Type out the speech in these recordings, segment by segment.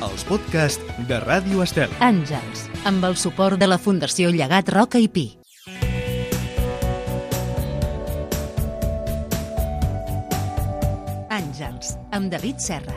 els podcasts de Ràdio Estel. Àngels, amb el suport de la Fundació Llegat Roca i Pi. Àngels, amb David Serra.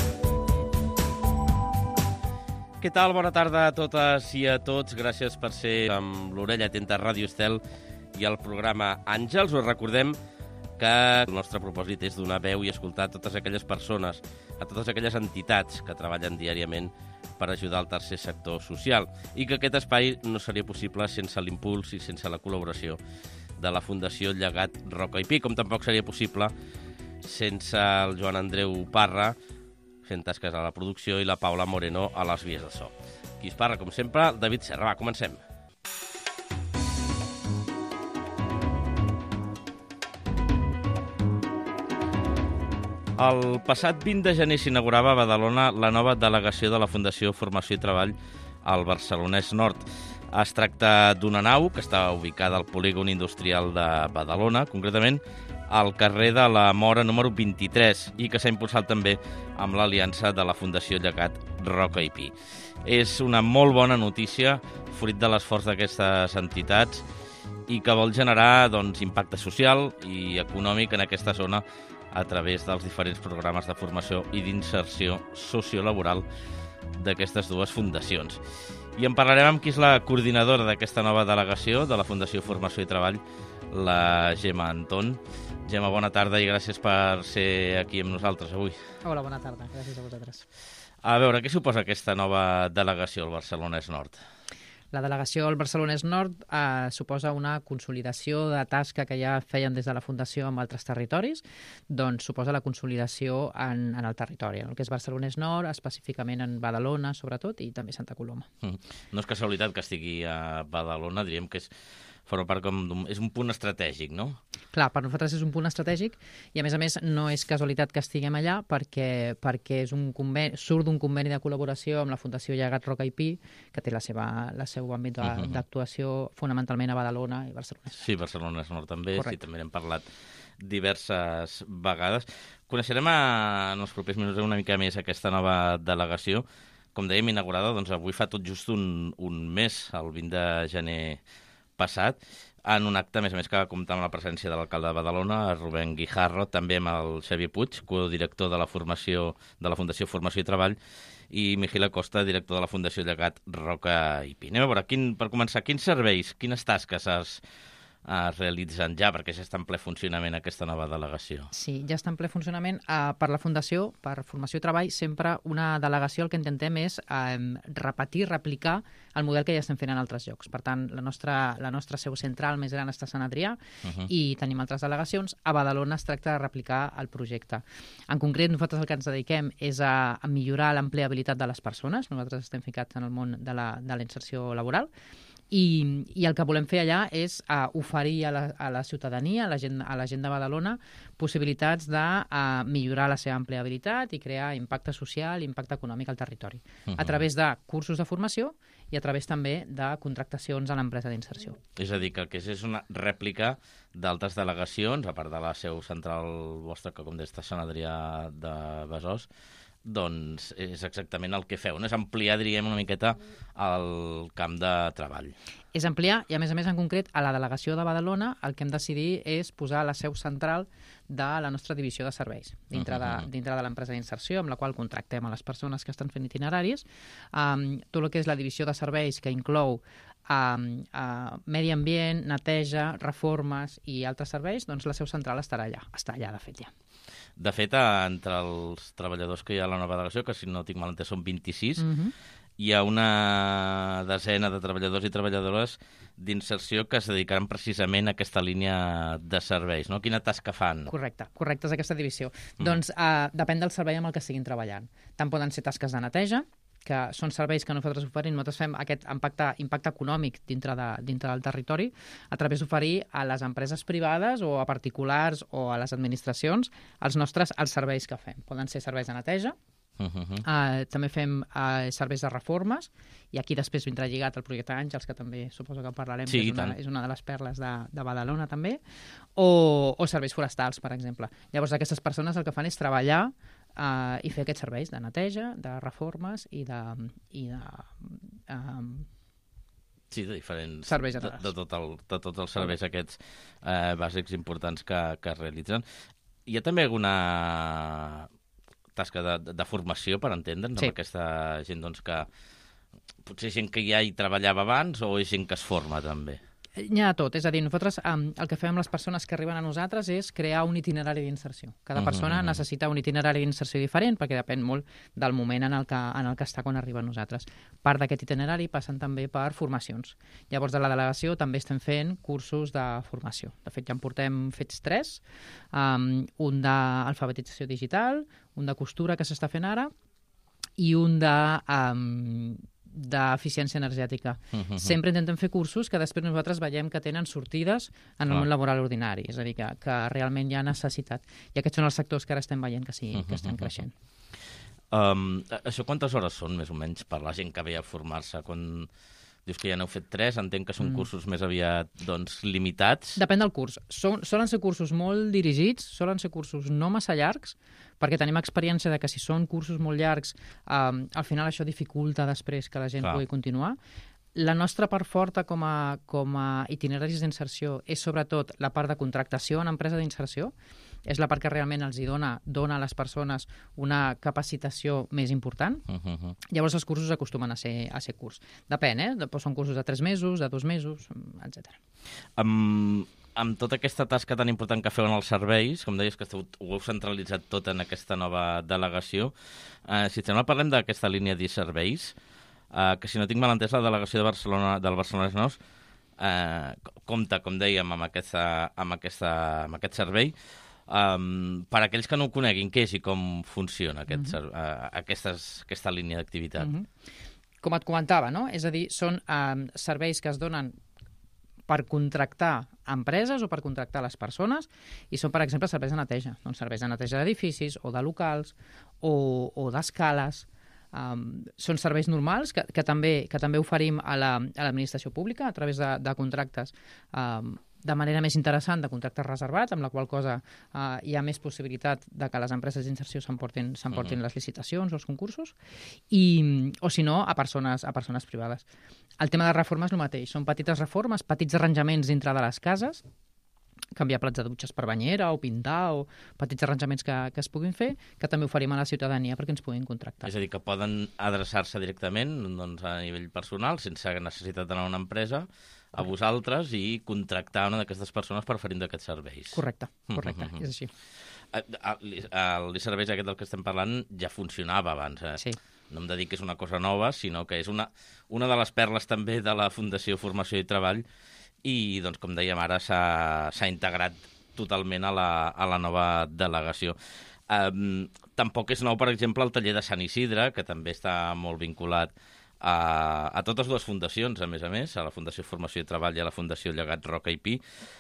Què tal? Bona tarda a totes i a tots. Gràcies per ser amb l'orella atenta a Ràdio Estel i al programa Àngels. Us recordem que el nostre propòsit és donar veu i escoltar a totes aquelles persones, a totes aquelles entitats que treballen diàriament per ajudar el tercer sector social i que aquest espai no seria possible sense l'impuls i sense la col·laboració de la Fundació Llegat Roca i Pi, com tampoc seria possible sense el Joan Andreu Parra fent tasques a la producció i la Paula Moreno a les vies de so. Qui es parla, com sempre, David Serra. Va, comencem. El passat 20 de gener s'inaugurava a Badalona la nova delegació de la Fundació Formació i Treball al Barcelonès Nord. Es tracta d'una nau que està ubicada al polígon industrial de Badalona, concretament al carrer de la Mora número 23, i que s'ha impulsat també amb l'aliança de la Fundació Llegat Roca i Pi. És una molt bona notícia, fruit de l'esforç d'aquestes entitats i que vol generar impacte social i econòmic en aquesta zona a través dels diferents programes de formació i d'inserció sociolaboral d'aquestes dues fundacions. I en parlarem amb qui és la coordinadora d'aquesta nova delegació de la Fundació Formació i Treball, la Gemma Anton. Gemma, bona tarda i gràcies per ser aquí amb nosaltres avui. Hola, bona tarda. Gràcies a vosaltres. A veure, què suposa aquesta nova delegació al Barcelonès Nord? La delegació al Barcelonès Nord suposa una consolidació de tasca que ja feien des de la Fundació amb altres territoris, doncs suposa la consolidació en el territori, en el que és Barcelonès Nord, específicament en Badalona, sobretot, i també Santa Coloma. No és casualitat que estigui a Badalona, diríem que forma part és un punt estratègic, no? Clar, per nosaltres és un punt estratègic i, a més, no és casualitat que estiguem allà perquè és surt d'un conveni de col·laboració amb la Fundació Llegat Roca i Pi, que té el seu àmbit d'actuació fonamentalment a Badalona i Barcelona. Sí, Barcelona Nord també, correcte. Sí, també n'hem parlat diverses vegades. Coneixerem en els propers minuts una mica més aquesta nova delegació. Com dèiem, inaugurada, avui fa tot just un mes, el 20 de gener passat, en un acte, a més que va comptar amb la presència de l'alcalde de Badalona, Rubén Guijarro, també amb el Xavier Puig, codirector de la Fundació Formació i Treball, i Miguel Acosta, director de la Fundació Llegat Roca i Pi. Anem a veure, per començar, quins serveis, quines tasques es realitzen ja, perquè ja està en ple funcionament aquesta nova delegació? Sí, ja està en ple funcionament. Per la Fundació, per Formació i Treball, sempre una delegació el que intentem és replicar el model que ja estem fent en altres llocs. Per tant, la nostra seu central més gran està a Sant Adrià i tenim altres delegacions. A Badalona es tracta de replicar el projecte. En concret, nosaltres el que ens dediquem és a millorar l'empleabilitat de les persones. Nosaltres estem ficats en el món de la inserció laboral. I el que volem fer allà és oferir a la ciutadania, a la gent de Badalona, possibilitats de millorar la seva empleabilitat i crear impacte social i impacte econòmic al territori, a través de cursos de formació i a través també de contractacions a l'empresa d'inserció. És a dir, que el que és una rèplica d'altres delegacions, a part de la seu central vostra, que com dèiem està a Sant Adrià de Besòs, doncs és exactament el que feu, no? És ampliar, diríem, una miqueta el camp de treball. És ampliar i, a més, en concret, a la delegació de Badalona el que hem decidit és posar la seu central de la nostra divisió de serveis dintre de l'empresa d'inserció, amb la qual contractem a les persones que estan fent itineraris. Tot el que és la divisió de serveis, que inclou medi ambient, neteja, reformes i altres serveis, doncs la seu central està allà, de fet, ja. De fet, entre els treballadors que hi ha a la nova delegació, que si no tinc mal entès són 26, hi ha una desena de treballadors i treballadores d'inserció que es dedicaran precisament a aquesta línia de serveis, no? Quina tasca fan? Correcte, és aquesta divisió. Doncs depèn del servei amb el que estiguin treballant. Tant poden ser tasques de neteja, que són serveis que nosaltres oferim. Nosaltres fem aquest impacte econòmic dintre del territori a través d'oferir a les empreses privades o a particulars o a les administracions els serveis que fem. Poden ser serveis de neteja, també fem serveis de reformes, i aquí després vindrà lligat el projecte Àngels, que també suposo que en parlarem, sí, que és una de les perles de Badalona també, o serveis forestals, per exemple. Llavors aquestes persones el que fan és treballar i fer aquests serveis de neteja, de reformes i de Sí, de diferents... serveis generals. De tots els serveis aquests bàsics importants que es realitzen. Hi ha també alguna tasca de formació, per entendre'ns, amb aquesta gent doncs, que potser gent que ja hi treballava abans o és gent que es forma també? N'hi ha de tot, és a dir, nosaltres el que fem amb les persones que arriben a nosaltres és crear un itinerari d'inserció. Cada persona necessita un itinerari d'inserció diferent perquè depèn molt del moment en el que està quan arriba a nosaltres. Part d'aquest itinerari passen també per formacions. Llavors, de la delegació també estem fent cursos de formació. De fet, ja en portem fets 3, un d'alfabetització digital, un de costura que s'està fent ara i un d'eficiència energètica. Sempre intentem fer cursos que després nosaltres veiem que tenen sortides en el món laboral ordinari, és a dir, que realment hi ha necessitat. I aquests són els sectors que ara estem veient que estan creixent. Això quantes hores són, més o menys, per la gent que ve a formar-se? Quan dius que ja n'heu fet 3, entenc que són cursos més aviat limitats. Depèn del curs. Solen ser cursos molt dirigits, solen ser cursos no massa llargs, perquè tenim experiència de que si són cursos molt llargs, al final això dificulta després que la gent pugui continuar. La nostra part forta com a itineraris d'inserció és sobretot la part de contractació en empresa d'inserció. És la part que realment els dona a les persones una capacitació més important. Llavors els cursos acostumen a ser curts. Depèn, són cursos de 3 mesos, de 2 mesos, etc. Amb tota aquesta tasca tan important que feu en els serveis, com deies que ho heu centralitzat tot en aquesta nova delegació, si et sembla parlem d'aquesta línia d'e-serveis, que si no tinc mal entès la delegació del Barcelonès Nous compta, com dèiem, amb aquest servei. Per aquells que no ho coneguin, què és i com funciona aquesta línia d'activitat? Com et comentava, no? És a dir, són serveis que es donen per contractar empreses o per contractar les persones i són, per exemple, serveis de neteja. Doncs serveis de neteja d'edificis o de locals o d'escales. Són serveis normals que també oferim a l'administració pública a través de contractes de manera més interessant, de contractes reservats, amb la qual cosa hi ha més possibilitat de que les empreses d'inserció s'emportin les licitacions o els concursos, o si no, a persones privades. El tema de reformes és el mateix. Són petites reformes, petits arranjaments dintre de les cases, canviar plats de dutxes per banyera o pintar o petits arranjaments que es puguin fer, que també oferim a la ciutadania perquè ens puguin contractar. És a dir, que poden adreçar-se directament a nivell personal, sense necessitat d'anar a una empresa, a vosaltres i contractar una d'aquestes persones per oferir d'aquests serveis. Correcte, és així. L'e-serveis aquest del que estem parlant ja funcionava abans. Sí. No em dedic que és una cosa nova, sinó que és una de les perles també de la Fundació Formació i Treball i, doncs, com dèiem, ara s'ha integrat totalment a la nova delegació. Tampoc és nou, per exemple, el taller de Sant Isidre, que també està molt vinculat a totes dues fundacions, a més, a la Fundació Formació i Treball i a la Fundació Llegat Roca i Pi.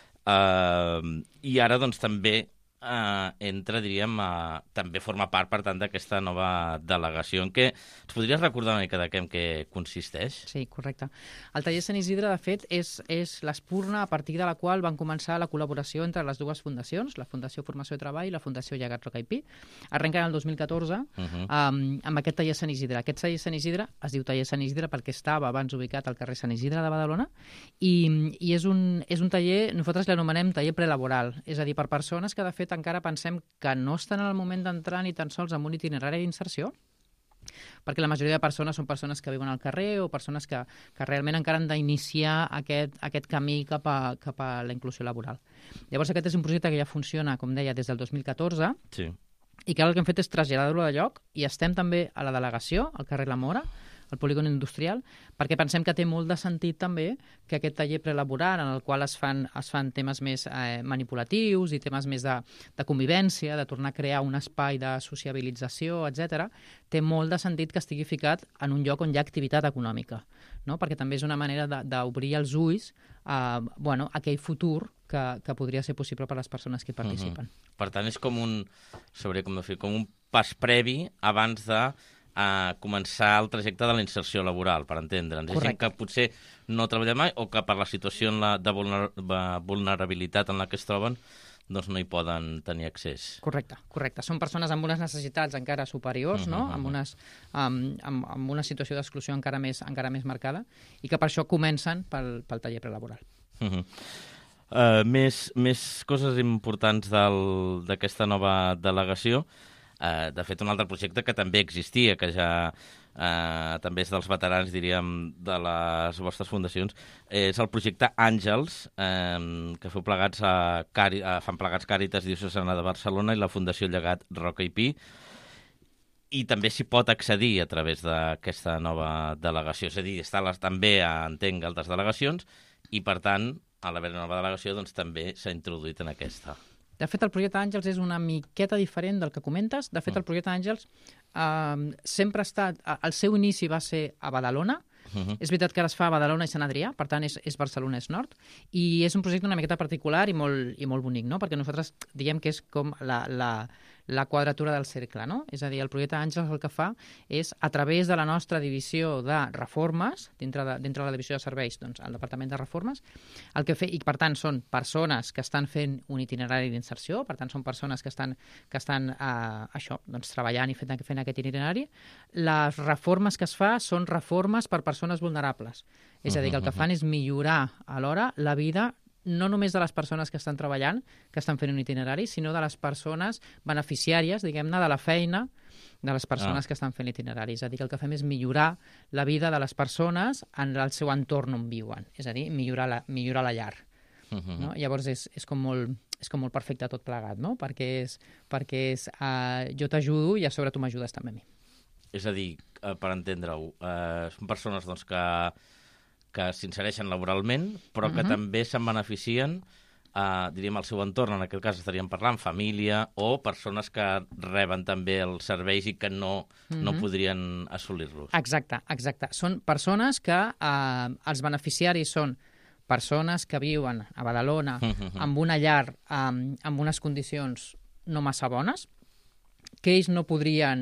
I ara, doncs, també entra, diríem, també forma part, per tant, d'aquesta nova delegació. En què ens podries recordar una mica en què consisteix? Sí, correcte. El taller Sant Isidre, de fet, és l'espurna a partir de la qual van començar la col·laboració entre les dues fundacions, la Fundació Formació i Treball i la Fundació Llegat Roca i Pi. Arrenca el 2014 amb aquest taller Sant Isidre. Aquest taller Sant Isidre es diu taller Sant Isidre perquè estava abans ubicat al carrer Sant Isidre de Badalona i és un taller, nosaltres l'anomenem taller prelaboral, és a dir, per persones que, de fet, encara pensem que no estan en el moment d'entrar ni tan sols en un itinerari d'inserció, perquè la majoria de persones són persones que viuen al carrer o persones que realment encara han d'iniciar aquest camí cap a la inclusió laboral. Llavors aquest és un projecte que ja funciona, com deia, des del 2014, sí. I que ara el que hem fet és traslladar-lo de lloc i estem també a la delegació, al carrer La Mora, al polígon industrial, perquè pensem que té molt de sentit també que aquest taller prelaboral, en el qual es fan temes més manipulatius i temes més de convivència, de tornar a crear un espai de sociabilització, etc., té molt de sentit que estigui ficat en un lloc on hi ha activitat econòmica, no? Perquè també és una manera d'obrir els ulls a aquell futur que podria ser possible per a les persones que hi participen. Per tant, és com un pas previ abans de començar el trajecte de la inserció laboral, per entendre'ns. És gent que potser no treballa mai o que per la situació de vulnerabilitat en la que es troben doncs no hi poden tenir accés. Correcte. Són persones amb unes necessitats encara superiors, no? Amb una situació d'exclusió encara més marcada, i que per això comencen pel taller prelaboral. Més coses importants d'aquesta nova delegació. De fet, un altre projecte que també existia, que ja també és dels veterans, diríem, de les vostres fundacions, és el projecte Àngels, que fan plegats Càritas Diocesana de Barcelona i la Fundació Llegat Roca i Pi, i també s'hi pot accedir a través d'aquesta nova delegació. És a dir, també entenc altres delegacions, i per tant, a l'haver una nova delegació, doncs també s'ha introduït en aquesta. De fet, el projecte Àngels és una miqueta diferent del que comentes. De fet, el projecte Àngels sempre ha estat... El seu inici va ser a Badalona. És veritat que ara es fa a Badalona i Sant Adrià, per tant, és Barcelonès Nord, i és un projecte una miqueta particular i molt bonic, no? Perquè nosaltres diem que és com la quadratura del cercle, no? És a dir, el projecte Àngels el que fa és, a través de la nostra divisió de reformes, dintre de la divisió de serveis, doncs, el Departament de Reformes, el que i per tant són persones que estan fent un itinerari d'inserció, per tant són persones que estan treballant i fent aquest itinerari. Les reformes que es fa són reformes per persones vulnerables. És a dir, que el que fan és millorar alhora la vida no només de les persones que estan treballant, que estan fent un itinerari, sinó de les persones beneficiàries, diguem-ne, de la feina de les persones que estan fent l'itinerari. És a dir, que el que fem és millorar la vida de les persones en el seu entorn on viuen. És a dir, millorar la llar. No? Llavors és com molt perfecte tot plegat, no? Perquè jo t'ajudo i a sobre tu m'ajudes també a mi. És a dir, per entendre-ho, són persones doncs, que s'insereixen laboralment, però que també se'n beneficien, diríem, al seu entorn. En aquest cas estaríem parlant família o persones que reben també els serveis i que no podrien assolir-los. Exacte. Són persones que els beneficiaris són persones que viuen a Badalona amb una llar amb unes condicions no massa bones, que ells no podien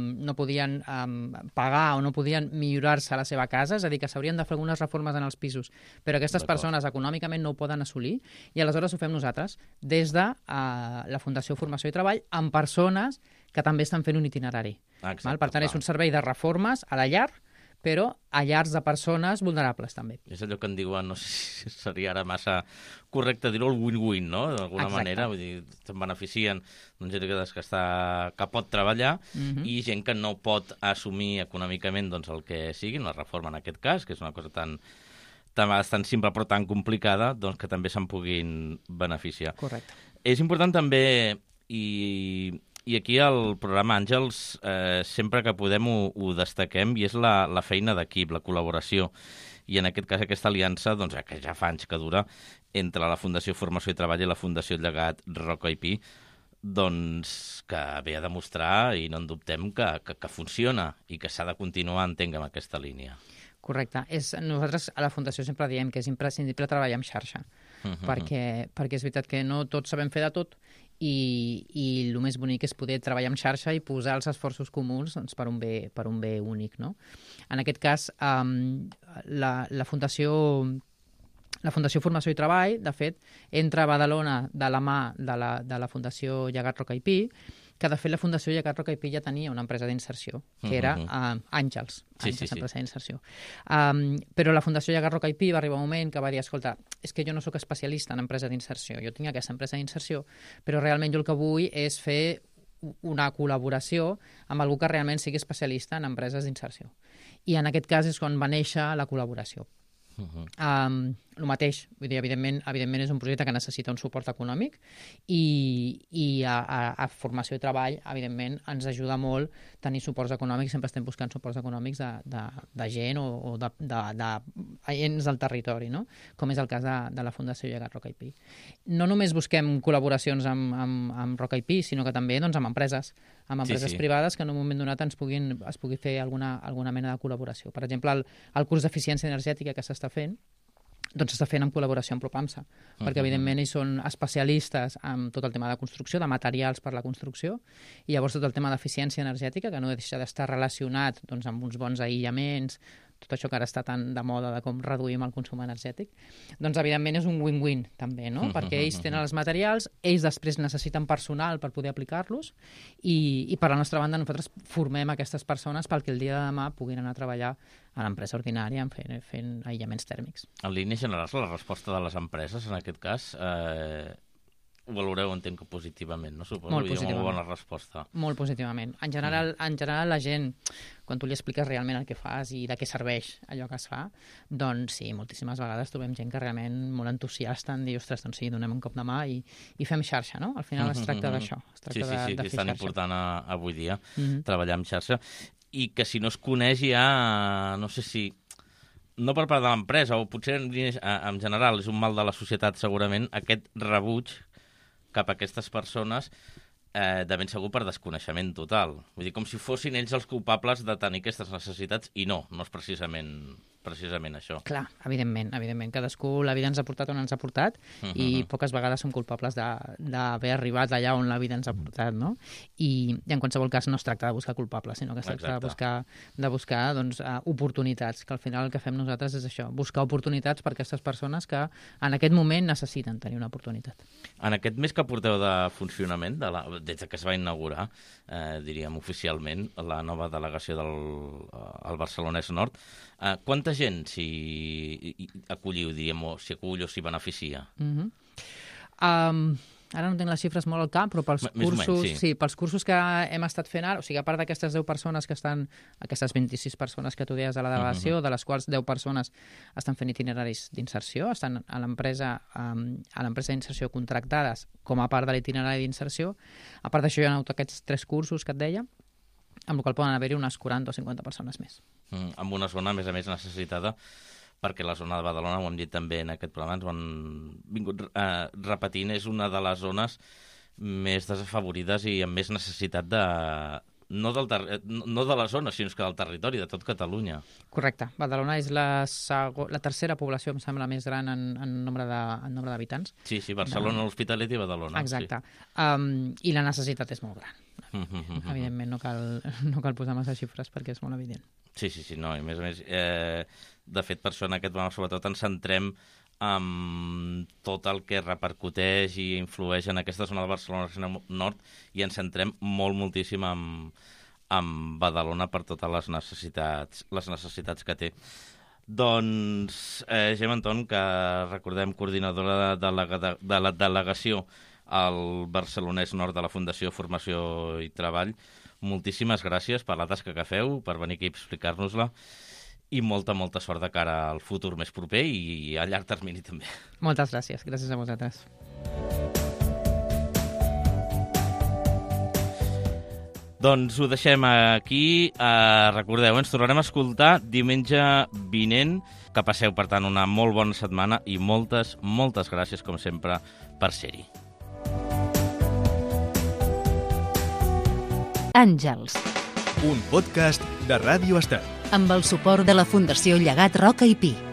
pagar o no podien millorar-se a la seva casa, és a dir, que s'haurien de fer algunes reformes en els pisos, però aquestes persones econòmicament no ho poden assolir, i aleshores ho fem nosaltres, des de la Fundació Formació i Treball, amb persones que també estan fent un itinerari. Exacte, per tant, és un servei de reformes a la llar, però a llars de persones vulnerables, també. És allò que en diuen, no sé si seria ara massa correcte dir-ho, el win-win, no? D'alguna manera, vull dir, se'n beneficien gent que pot treballar i gent que no pot assumir econòmicament doncs, el que sigui, una reforma en aquest cas, que és una cosa tan simple però tan complicada, doncs que també se'n puguin beneficiar. Correcte. És important també, i aquí al programa Àngels sempre que podem ho destaquem, i és la feina d'equip, la col·laboració. I en aquest cas aquesta aliança, doncs, que ja fa anys que dura, entre la Fundació Formació i Treball i la Fundació Llegat Roca i Pi, doncs que ve a demostrar, i no en dubtem, que funciona i que s'ha de continuar, entenc, amb aquesta línia. Correcte. Nosaltres a la Fundació sempre diem que és imprescindible treballar en xarxa, perquè és veritat que no tots sabem fer de tot, i el més bonic és poder treballar en xarxa i posar els esforços comuns doncs, per un bé únic, no? En aquest cas, la Fundació Formació i Treball, de fet, entra a Badalona de la mà de la Fundació Llegat Roca i Pi, que de fet la Fundació Llegat Roca i Pi ja tenia una empresa d'inserció, que era Àngels, empresa d'inserció. Però la Fundació Llegat Roca i Pi va arribar un moment que va dir, escolta, és que jo no sóc especialista en empresa d'inserció, jo tinc aquesta empresa d'inserció, però realment jo el que vull és fer una col·laboració amb algú que realment sigui especialista en empreses d'inserció. I en aquest cas és quan va néixer la col·laboració. El mateix, vull dir, evidentment és un projecte que necessita un suport econòmic i a Formació i Treball, evidentment, ens ajuda molt tenir suports econòmics, sempre estem buscant suports econòmics de gent o d'agents del territori, no? Com és el cas de la Fundació Llegat Roca i Pi. No només busquem col·laboracions amb Roca i Pi, sinó que també doncs, amb empreses privades que en un moment donat es pugui fer alguna mena de col·laboració. Per exemple, el curs d'eficiència energètica que s'està fent, doncs s'està fent en col·laboració amb Propamsa, perquè evidentment ells són especialistes en tot el tema de construcció, de materials per la construcció, i llavors tot el tema d'eficiència energètica, que no deixa d'estar relacionat doncs, amb uns bons aïllaments tot això que ara està tan de moda de com reduïm el consum energètic, doncs evidentment és un win-win també, no? Perquè ells tenen els materials, ells després necessiten personal per poder aplicar-los i per la nostra banda nosaltres formem aquestes persones perquè el dia de demà puguin anar a treballar a l'empresa ordinària fent aïllaments tèrmics. En línies generals, la resposta de les empreses, en aquest cas, ho valoreu, entenc que positivament, no? Suposo. Molt positivament. Molt bona resposta. Molt positivament. En general, la gent, quan tu li expliques realment el que fas i de què serveix allò que es fa, doncs sí, moltíssimes vegades trobem gent que realment molt entusiasta en dir, ostres, doncs sí, donem un cop de mà i fem xarxa, no? Al final es tracta d'això. Sí, que és tan important avui dia, treballar en xarxa. I que si no es coneix ja, no sé si, no per part de l'empresa, o potser en general és un mal de la societat segurament, aquest rebuig cap a aquestes persones de ben segur per desconeixement total. Vull dir, com si fossin ells els culpables de tenir aquestes necessitats i no és precisament això. Clar, evidentment. Cadascú, la vida ens ha portat on ens ha portat i poques vegades som culpables d'haver arribat allà on la vida ens ha portat, no? I en qualsevol cas no es tracta de buscar culpables, sinó que es tracta de buscar doncs, oportunitats, que al final el que fem nosaltres és això, buscar oportunitats per a aquestes persones que en aquest moment necessiten tenir una oportunitat. En aquest mes que porteu de funcionament, des que es va inaugurar, diríem oficialment, la nova delegació del Barcelonès Nord, quanta gent s'hi acolliu, diríem, o s'hi acull o s'hi beneficia? Ara no tinc les xifres molt al cap, però pels cursos que hem estat fent ara, o sigui, a part d'aquestes 10 persones que estan, aquestes 26 persones que tu deies a la delegació, de les quals 10 persones estan fent itineraris d'inserció, estan a l'empresa d'inserció contractades com a part de l'itinerari d'inserció. A part d'això hi ha hagut aquests 3 cursos que et deia, amb la qual poden haver-hi unes 40 o 50 persones més. Amb una zona, a més necessitada, perquè la zona de Badalona, ho hem dit també en aquest programa, ens ho han vingut repetint, és una de les zones més desafavorides i amb més necessitat no de la zona, sinó que del territori, de tot Catalunya. Correcte. Badalona és la tercera població, em sembla, més gran en nombre d'habitants. Sí, Barcelona, l'Hospitalet i Badalona. Exacte. I la necessitat és molt gran. Evidentment, no cal posar massa xifres perquè és molt evident. Sí, no, i a més, de fet, per això en aquest programa sobretot ens centrem en tot el que repercuteix i influeix en aquesta zona de Barcelona Nord i ens centrem moltíssim en Badalona per totes les necessitats que té. Doncs, Gemma Anton, que recordem coordinadora de la delegació al Barcelonès Nord de la Fundació Formació i Treball, moltíssimes gràcies per la tasca que feu, per venir aquí a explicar-nos-la i molta sort de cara al futur més proper i a llarg termini també. Moltes gràcies a vosaltres. Doncs ho deixem aquí. Recordeu, ens tornarem a escoltar diumenge vinent. Que passeu, per tant, una molt bona setmana i moltes gràcies, com sempre, per ser-hi. Àngels. Un podcast de Ràdio Estel. Amb el suport de la Fundació Llegat Roca i Pi.